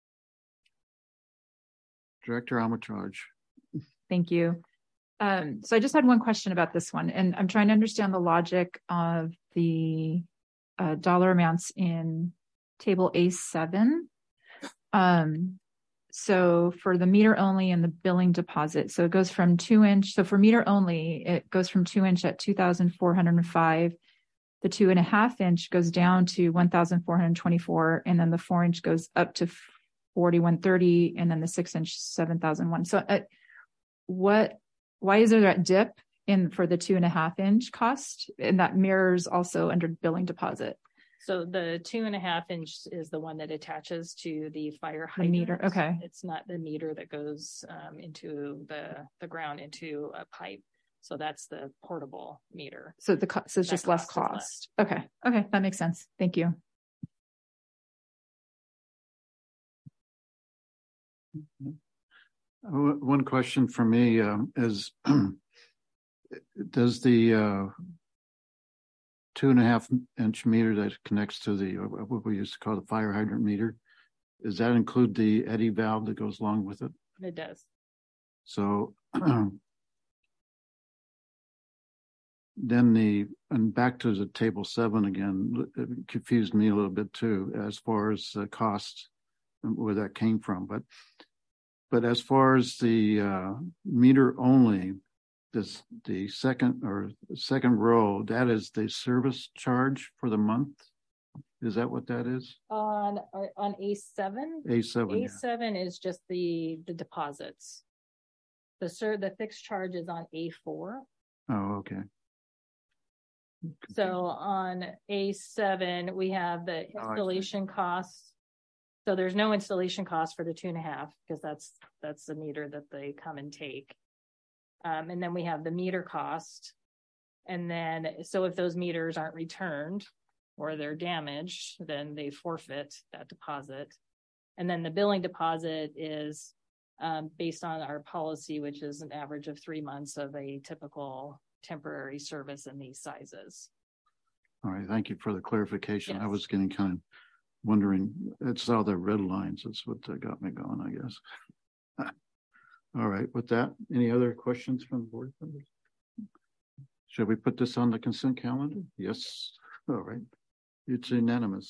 Director Armitage. Thank you. Um, so I just had one question about this one, and I'm trying to understand the logic of the uh, dollar amounts in Table A seven. Um, so for the meter only and the billing deposit, so it goes from two inch. So for meter only, it goes from two inch at two thousand four hundred five. The two and a half inch goes down to one thousand four hundred twenty-four. And then the four inch goes up to forty-one thirty. And then the six inch, seven thousand one. So uh, what, why is there that dip in for the two and a half inch cost? And that mirrors also under billing deposit. So the two and a half inch is the one that attaches to the fire The hydrant. meter, okay. It's not the meter that goes um, into the, the ground into a pipe. So that's the portable meter. So the co- so it's That just less cost is cost. Okay. Okay. That makes sense. Thank you. One question for me um, is, does the uh, two and a half inch meter that connects to the, what we used to call the fire hydrant meter, does that include the eddy valve that goes along with it? It does. So then the, and back to the table seven again, it confused me a little bit too, as far as the cost and where that came from. But, but as far as the uh, meter only, this, the second or second row, that is the service charge for the month? Is that what that is? On, on A seven? A seven. A seven yeah. is just the, the deposits. The sir, the fixed charge is on A four. Oh, okay. So on A seven, we have the installation oh, costs. So there's no installation cost for the two and a half because that's, that's the meter that they come and take. Um, and then we have the meter cost. And then, so if those meters aren't returned or they're damaged, then they forfeit that deposit. And then the billing deposit is um, based on our policy, which is an average of three months of a typical temporary service in these sizes. All right. Thank you for the clarification. Yes. I was getting kind of wondering, it's all the red lines. That's what got me going, I guess. All right. With that, any other questions from the board members? Should we put this on the consent calendar? Yes. All right. It's unanimous.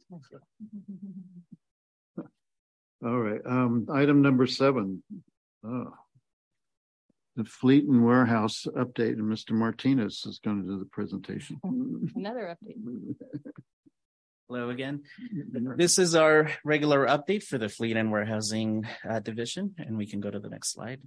All right. Um, item number seven. Oh. The fleet and warehouse update, and Mister Martinez is going to do the presentation. Another update. Hello again. This is our regular update for the fleet and warehousing uh, division, and we can go to the next slide.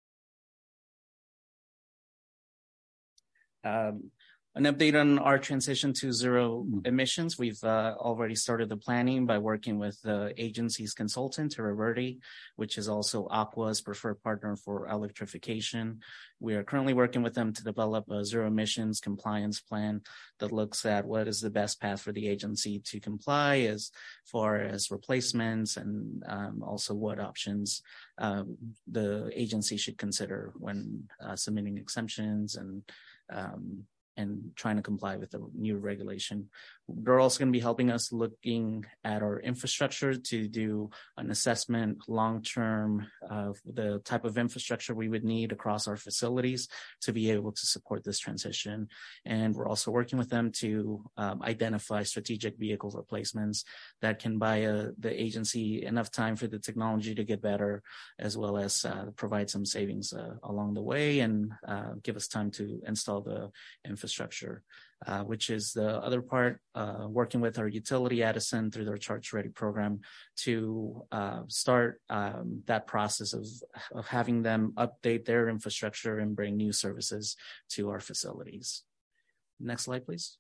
Um, An update on our transition to zero emissions. We've uh, already started the planning by working with the agency's consultant, Terraverdi, which is also Aqua's preferred partner for electrification. We are currently working with them to develop a zero emissions compliance plan that looks at what is the best path for the agency to comply as far as replacements and um, also what options um, the agency should consider when uh, submitting exemptions and um, and trying to comply with the new regulation. They're also going to be helping us looking at our infrastructure to do an assessment long-term of the type of infrastructure we would need across our facilities to be able to support this transition. And we're also working with them to um, identify strategic vehicle replacements that can buy uh, the agency enough time for the technology to get better, as well as uh, provide some savings uh, along the way and uh, give us time to install the infrastructure. Uh, which is the other part, uh, working with our utility Edison through their Charge Ready program to uh, start um, that process of, of having them update their infrastructure and bring new services to our facilities. Next slide, please.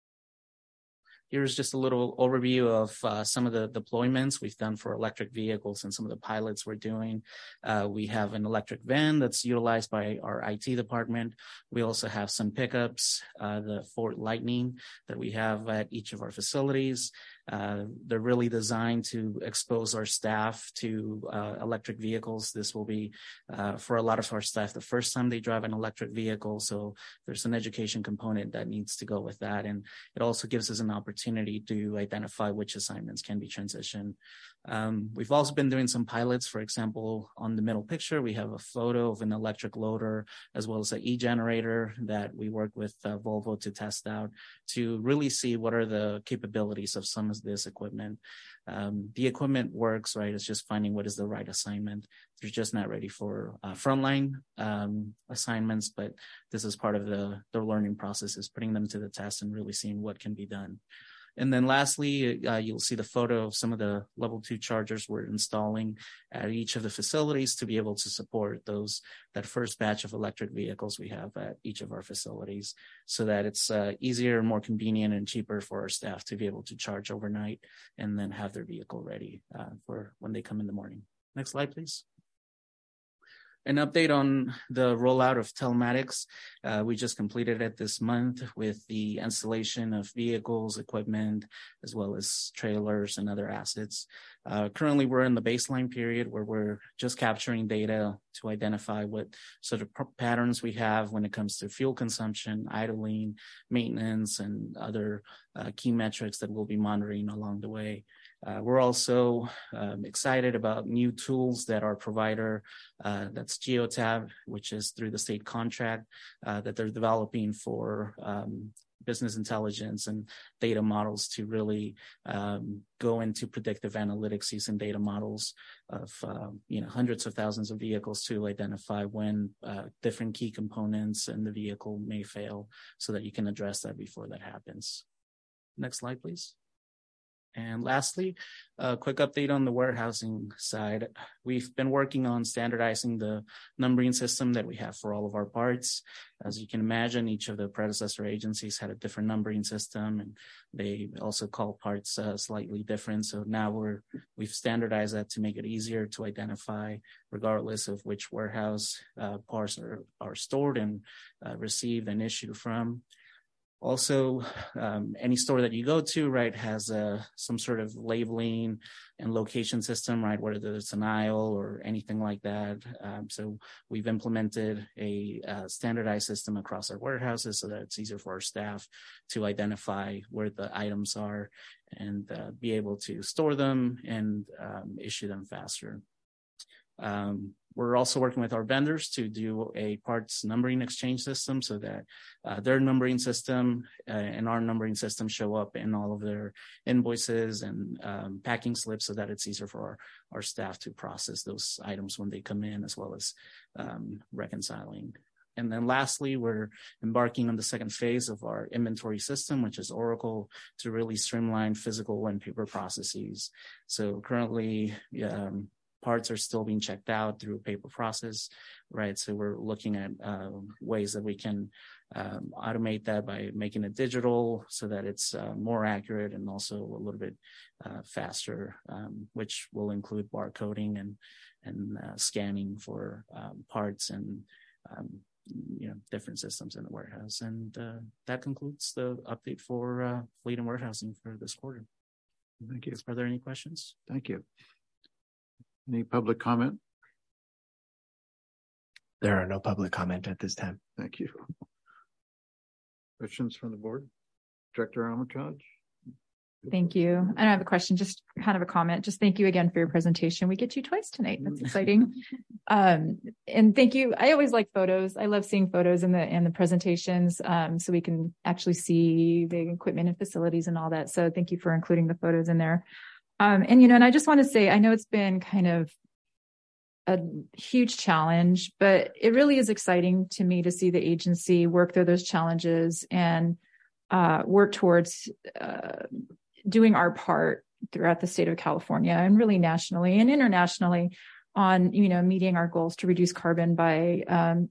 Here's just a little overview of uh, some of the deployments we've done for electric vehicles and some of the pilots we're doing. Uh, we have an electric van that's utilized by our I T department. We also have some pickups, uh, the Ford Lightning that we have at each of our facilities. Uh, they're really designed to expose our staff to uh, electric vehicles. This will be uh, for a lot of our staff the first time they drive an electric vehicle. So there's an education component that needs to go with that. And it also gives us an opportunity to identify which assignments can be transitioned. Um, we've also been doing some pilots. For example, on the middle picture, we have a photo of an electric loader as well as an e-generator that we work with uh, Volvo to test out to really see what are the capabilities of some of this equipment. Um, the equipment works, right? It's just finding what is the right assignment. They're just not ready for uh, frontline um, assignments, but this is part of the, the learning process, is putting them to the test and really seeing what can be done. And then lastly, uh, you'll see the photo of some of the level two chargers we're installing at each of the facilities to be able to support those, that first batch of electric vehicles we have at each of our facilities, so that it's uh, easier, more convenient, and cheaper for our staff to be able to charge overnight and then have their vehicle ready uh, for when they come in the morning. Next slide, please. An update on the rollout of telematics. Uh, we just completed it this month with the installation of vehicles, equipment, as well as trailers and other assets. Uh, currently, we're in the baseline period where we're just capturing data to identify what sort of patterns we have when it comes to fuel consumption, idling, maintenance, and other uh, key metrics that we'll be monitoring along the way. Uh, we're also um, excited about new tools that our provider, uh, that's Geotab, which is through the state contract uh, that they're developing for um, business intelligence and data models to really um, go into predictive analytics using data models of uh, you know hundreds of thousands of vehicles to identify when uh, different key components in the vehicle may fail, so that you can address that before that happens. Next slide, please. And lastly, a quick update on the warehousing side. We've been working on standardizing the numbering system that we have for all of our parts. As you can imagine, each of the predecessor agencies had a different numbering system, and they also call parts uh, slightly different. So now we're, we've standardized that to make it easier to identify, regardless of which warehouse uh, parts are, are stored and uh, received and issued from. Also, um, any store that you go to, right, has uh, some sort of labeling and location system, right, whether it's an aisle or anything like that. Um, so we've implemented a uh, standardized system across our warehouses so that it's easier for our staff to identify where the items are and uh, be able to store them and um, issue them faster. Um, we're also working with our vendors to do a parts numbering exchange system so that uh, their numbering system uh, and our numbering system show up in all of their invoices and um, packing slips so that it's easier for our, our staff to process those items when they come in, as well as um, reconciling. And then lastly, we're embarking on the second phase of our inventory system, which is Oracle, to really streamline physical and paper processes. So currently, um, parts are still being checked out through a paper process, right? So we're looking at uh, ways that we can um, automate that by making it digital so that it's uh, more accurate and also a little bit uh, faster, um, which will include barcoding and and uh, scanning for um, parts and um, you know different systems in the warehouse. And uh, that concludes the update for uh, fleet and warehousing for this quarter. Thank you. Are there any questions? Thank you. Any public comment? There are no public comment at this time. Thank you. Questions from the board? Director Armitage? Thank you. I don't have a question, just kind of a comment. Just thank you again for your presentation. We get you twice tonight. That's exciting. um, and thank you. I always like photos. I love seeing photos in the in the presentations, um, so we can actually see the equipment and facilities and all that. So thank you for including the photos in there. Um, and, you know, and I just want to say, I know it's been kind of a huge challenge, but it really is exciting to me to see the agency work through those challenges and uh, work towards uh, doing our part throughout the state of California and really nationally and internationally on, you know, meeting our goals to reduce carbon by um,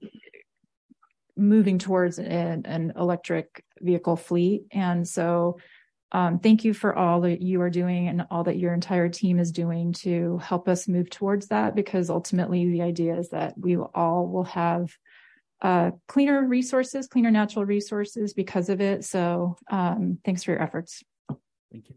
moving towards an, an electric vehicle fleet. And so Um, thank you for all that you are doing and all that your entire team is doing to help us move towards that, because ultimately the idea is that we all will have uh, cleaner resources, cleaner natural resources because of it. So um, thanks for your efforts. Thank you.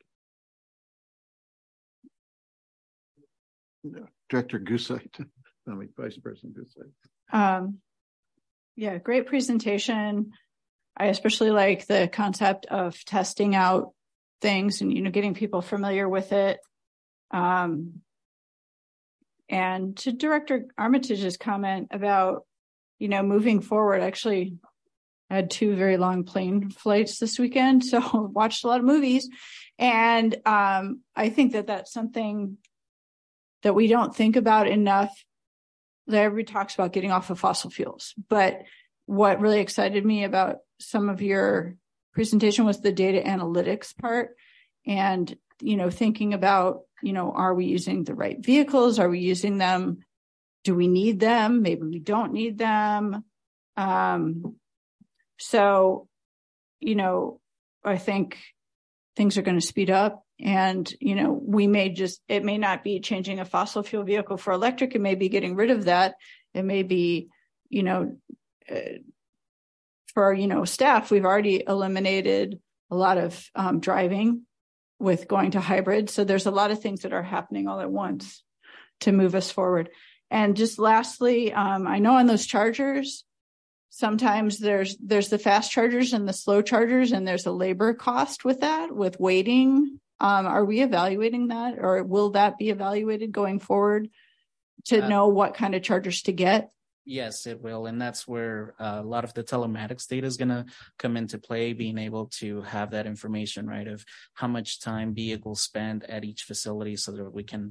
Director Gusight, I mean, Vice President Gusight. Um, yeah, great presentation. I especially like the concept of testing out things and, you know, getting people familiar with it. Um, and to Director Armitage's comment about, you know, moving forward, actually I had two very long plane flights this weekend, so watched a lot of movies. And um, I think that that's something that we don't think about enough. Everybody talks about getting off of fossil fuels, but what really excited me about some of your presentation was the data analytics part and, you know, thinking about, you know, are we using the right vehicles? Are we using them? Do we need them? Maybe we don't need them. Um, so, you know, I think things are going to speed up and, you know, we may just, it may not be changing a fossil fuel vehicle for electric. It may be getting rid of that. It may be, you know, uh, for, you know, staff, we've already eliminated a lot of um, driving with going to hybrid. So there's a lot of things that are happening all at once to move us forward. And just lastly, um, I know on those chargers, sometimes there's there's the fast chargers and the slow chargers, and there's a labor cost with that, with waiting. Um, are we evaluating that, or will that be evaluated going forward to uh, know what kind of chargers to get? Yes, it will. And that's where uh, a lot of the telematics data is going to come into play, being able to have that information, right, of how much time vehicles spend at each facility so that we can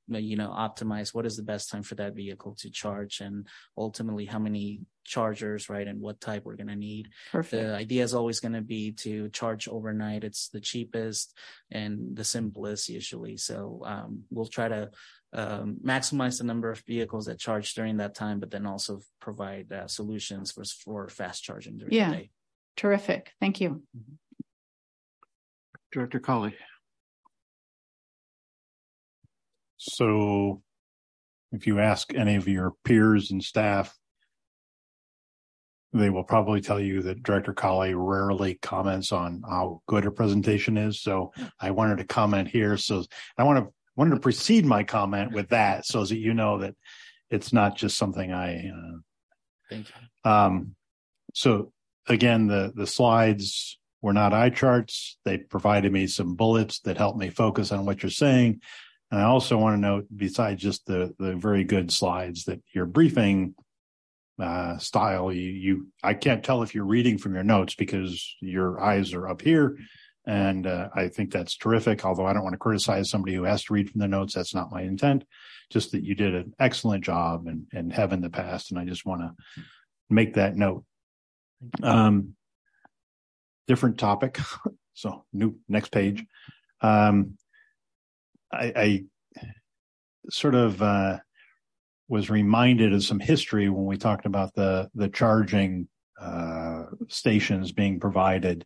you know, optimize what is the best time for that vehicle to charge, and ultimately how many chargers, right, and what type we're going to need. Perfect. The idea is always going to be to charge overnight. It's the cheapest and the simplest usually. So um, we'll try to um, maximize the number of vehicles that charge during that time, but then also provide uh, solutions for, for fast charging during yeah. the day. Terrific. Thank you. Director Colley. So if you ask any of your peers and staff, they will probably tell you that Director Colley rarely comments on how good a presentation is. So I wanted to comment here. So I want to wanted to precede my comment with that, so that you know that it's not just something I. Uh, Thank you. Um, so again, the the slides were not eye charts. They provided me some bullets that helped me focus on what you're saying. And I also want to note, besides just the the very good slides, that your briefing uh, style, you, you, I can't tell if you're reading from your notes because your eyes are up here. And uh, I think that's terrific. Although I don't want to criticize somebody who has to read from the notes. That's not my intent. Just that you did an excellent job and, and have in the past. And I just want to make that note. Um, different topic. So new, next page. Um, I, I sort of uh, was reminded of some history when we talked about the the charging uh, stations being provided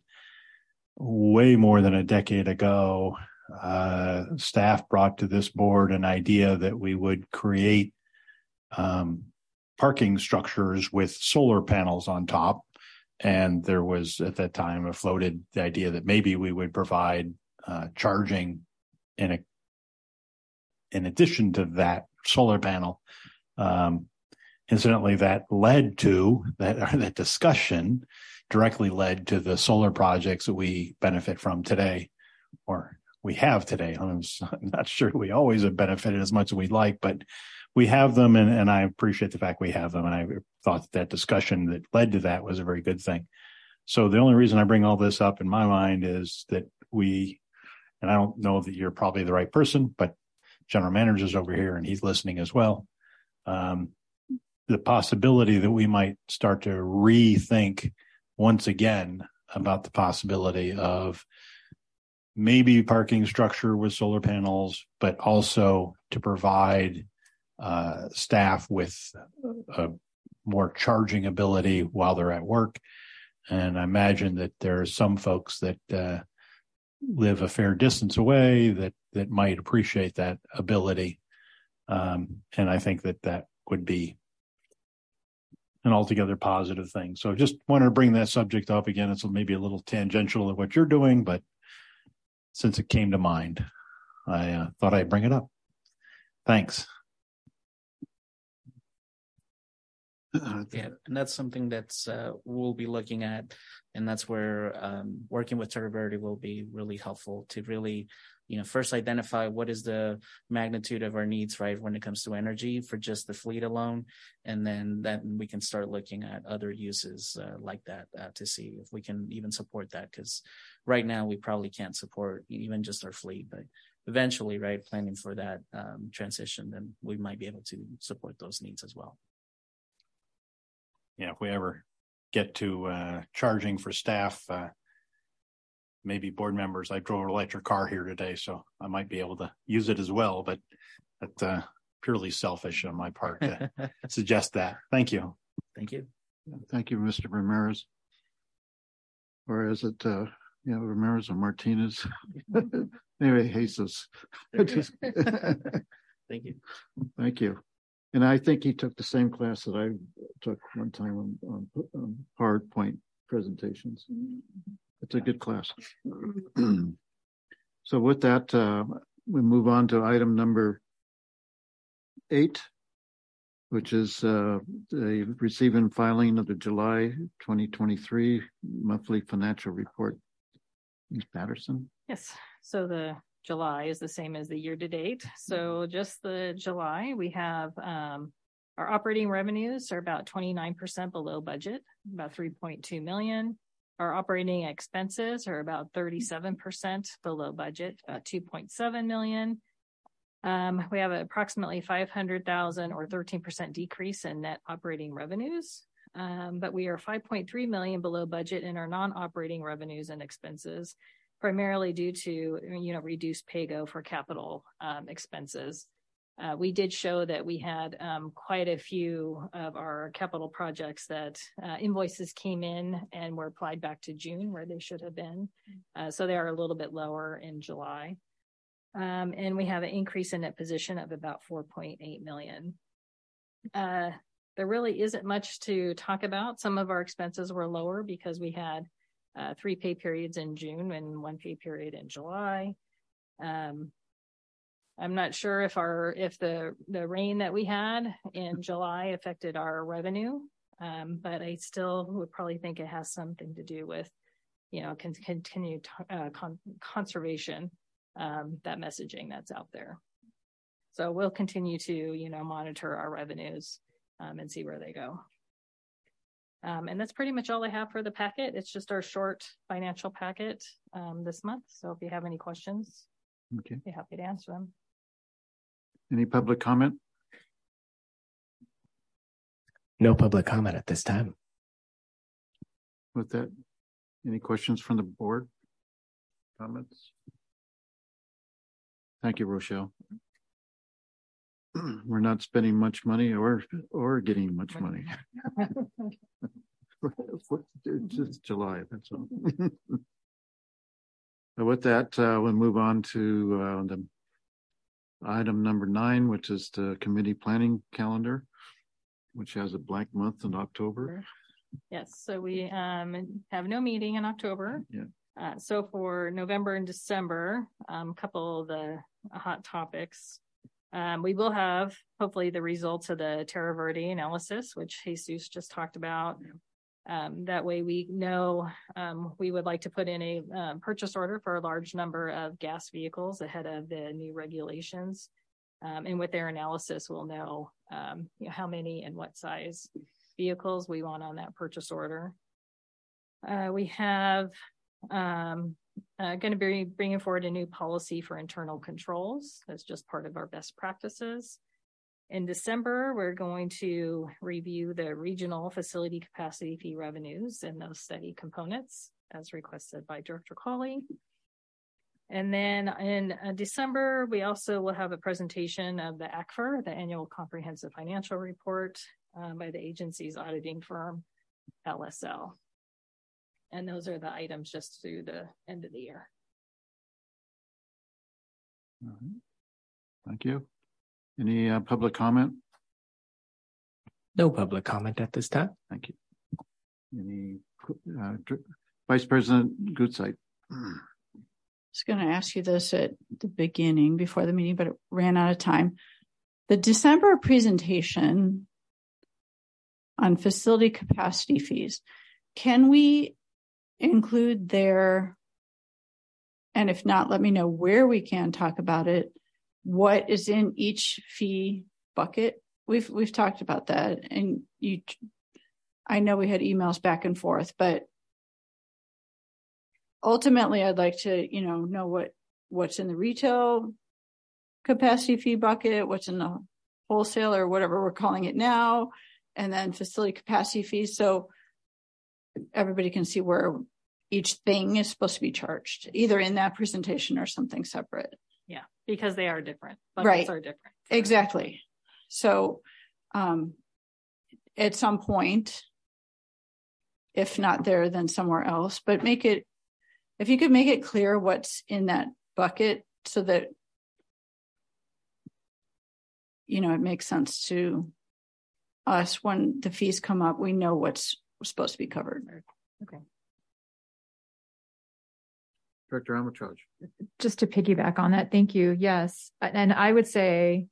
way more than a decade ago. Uh, staff brought to this board an idea that we would create um, parking structures with solar panels on top. And there was at that time a floated the idea that maybe we would provide uh, charging in a in addition to that solar panel. Um, incidentally, that led to that, that discussion directly led to the solar projects that we benefit from today, or we have today. I'm not sure we always have benefited as much as we'd like, but we have them. And, and I appreciate the fact we have them. And I thought that, that discussion that led to that was a very good thing. So the only reason I bring all this up in my mind is that we, and I don't know that you're probably the right person, but general manager's over here and he's listening as well. Um, the possibility that we might start to rethink once again about the possibility of maybe parking structure with solar panels, but also to provide uh, staff with a more charging ability while they're at work. And I imagine that there are some folks that uh, live a fair distance away that that might appreciate that ability. Um, and I think that that would be an altogether positive thing. So just wanted to bring that subject up again. It's maybe a little tangential to what you're doing, but since it came to mind, I uh, thought I'd bring it up. Thanks. Yeah, and that's something that's uh, we'll be looking at, and that's where um, working with Terra Verde will be really helpful to really, you know, first identify what is the magnitude of our needs, right, when it comes to energy for just the fleet alone, and then then we can start looking at other uses uh, like that uh, to see if we can even support that, because right now we probably can't support even just our fleet, but eventually, right, planning for that um, transition, then we might be able to support those needs as well. Yeah, if we ever get to uh, charging for staff, uh, maybe board members, I drove an electric car here today, so I might be able to use it as well, but that's uh, purely selfish on my part to suggest that. Thank you. Thank you. Thank you, Mister Ramirez. Or is it, uh, you know, Ramirez or Martinez? Anyway, Jesus. Thank you. Thank you. And I think he took the same class that I took one time on, on, on PowerPoint presentations. It's a good class. So with that, uh, we move on to item number eight, which is uh, the receive and filing of the July twenty twenty-three monthly financial report. Miz Patterson. Yes. So the July is the same as the year to date. So just the July, we have um, our operating revenues are about twenty-nine percent below budget, about three point two million. Our operating expenses are about thirty-seven percent below budget, about two point seven million. Um, we have approximately five hundred thousand or thirteen percent decrease in net operating revenues. Um, but we are five point three million below budget in our non-operating revenues and expenses, primarily due to, you know, reduced pay-go for capital um, expenses. Uh, we did show that we had um, quite a few of our capital projects that uh, invoices came in and were applied back to June where they should have been. Uh, so they are a little bit lower in July. Um, and we have an increase in net position of about four point eight million. Uh, there really isn't much to talk about. Some of our expenses were lower because we had uh, three pay periods in June and one pay period in July. Um, I'm not sure if our if the the rain that we had in July affected our revenue, um, but I still would probably think it has something to do with, you know, con- continued uh, con- conservation. Um, that messaging that's out there. So we'll continue to, you know, monitor our revenues um, and see where they go. Um, and that's pretty much all I have for the packet. It's just our short financial packet um, this month. So if you have any questions, okay, I'd be happy to answer them. Any public comment? No public comment at this time. With that, any questions from the board? Comments? Thank you, Rochelle. We're not spending much money or or getting much money. It's just July, that's all. With that, uh, we'll move on to uh, the item number nine, which is the committee planning calendar, which has a blank month in October. Yes, so we um, have no meeting in October. Yeah. Uh, so for November and December, a um, couple of the hot topics. Um, we will have hopefully the results of the Terra Verde analysis, which Jesus just talked about. Um, that way we know um, we would like to put in a um, purchase order for a large number of gas vehicles ahead of the new regulations. Um, and with their analysis, we'll know, um, you know, how many and what size vehicles we want on that purchase order. Uh, we have um, uh, going to be bringing forward a new policy for internal controls. That's just part of our best practices. In December, we're going to review the regional facility capacity fee revenues and those study components as requested by Director Cawley. And then in uh, December, we also will have a presentation of the A C F R, the Annual Comprehensive Financial Report um, by the agency's auditing firm, L S L. And those are the items just through the end of the year. All right. Thank you. Any uh, public comment? No public comment at this time. Thank you. Any uh, Vice President Gutzeit? I was going to ask you this at the beginning before the meeting, but it ran out of time. The December presentation on facility capacity fees, can we include there, and if not, let me know where we can talk about it, what is in each fee bucket? We've we've talked about that, and you, I know we had emails back and forth, but ultimately, I'd like to, you know, know what what's in the retail capacity fee bucket, what's in the wholesale or whatever we're calling it now, and then facility capacity fees, so everybody can see where each thing is supposed to be charged, either in that presentation or something separate. Yeah, because they are different. Buckets right. are different. Exactly. So um, at some point, if not there, then somewhere else, but make it, if you could make it clear what's in that bucket so that, you know, it makes sense to us when the fees come up, we know what's supposed to be covered. Okay. Director Armitage. Just to piggyback on that, thank you. Yes. And I would say,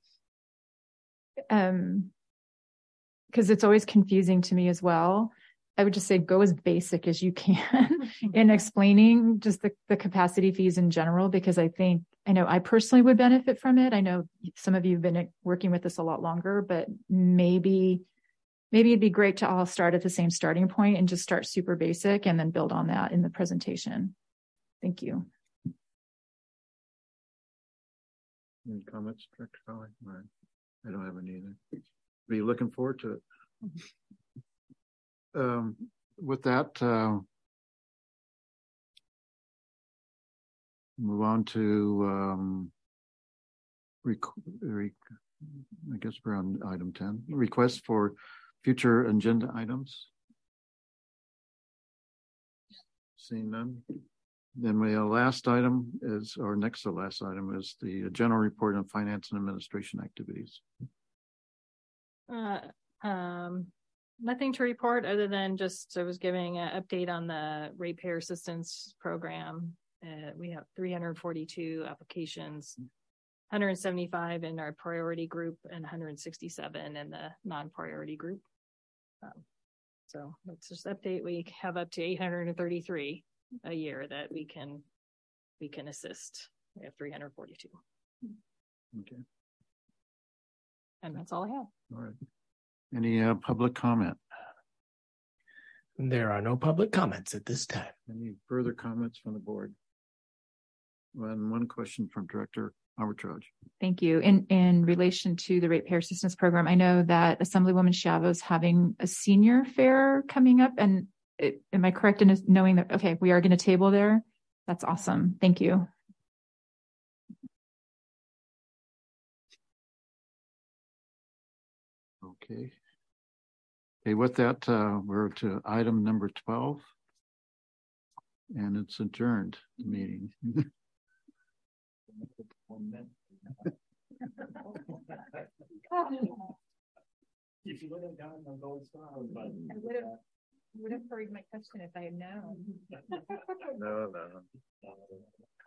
um, because it's always confusing to me as well, I would just say go as basic as you can in explaining just the, the capacity fees in general, because I think, I know I personally would benefit from it. I know some of you have been working with this a lot longer, but maybe, maybe it'd be great to all start at the same starting point and just start super basic and then build on that in the presentation. Thank you. Any comments, Director Colley? All right. I don't have any either. Be looking forward to it. Um, with that, uh, move on to um, rec rec I guess we're on item ten. Request for future agenda items. Seeing none. Then we uh, last item is, or next to last item is the general report on finance and administration activities. Uh, um, nothing to report other than just I was giving an update on the ratepayer assistance program. Uh, we have three hundred forty-two applications, one hundred seventy-five in our priority group and one hundred sixty-seven in the non-priority group. Um, so let's just update. We have up to eight hundred thirty-three a year that we can we can assist. We have three hundred forty-two. Okay. And that's all I have. All right. Any uh, public comment? There are no public comments at this time. Any further comments from the board? One, one question from Director Armitage. Thank you. In in relation to the ratepayer assistance program, I know that Assemblywoman Schiavo is having a senior fair coming up, and it, am I correct in knowing that? Okay, we are going to table there. That's awesome. Thank you. Okay. Okay, with that, uh, we're to item number twelve, and it's adjourned, the meeting. If you would have gotten a gold star, but I would have would have hurried my question if I had known. No, no.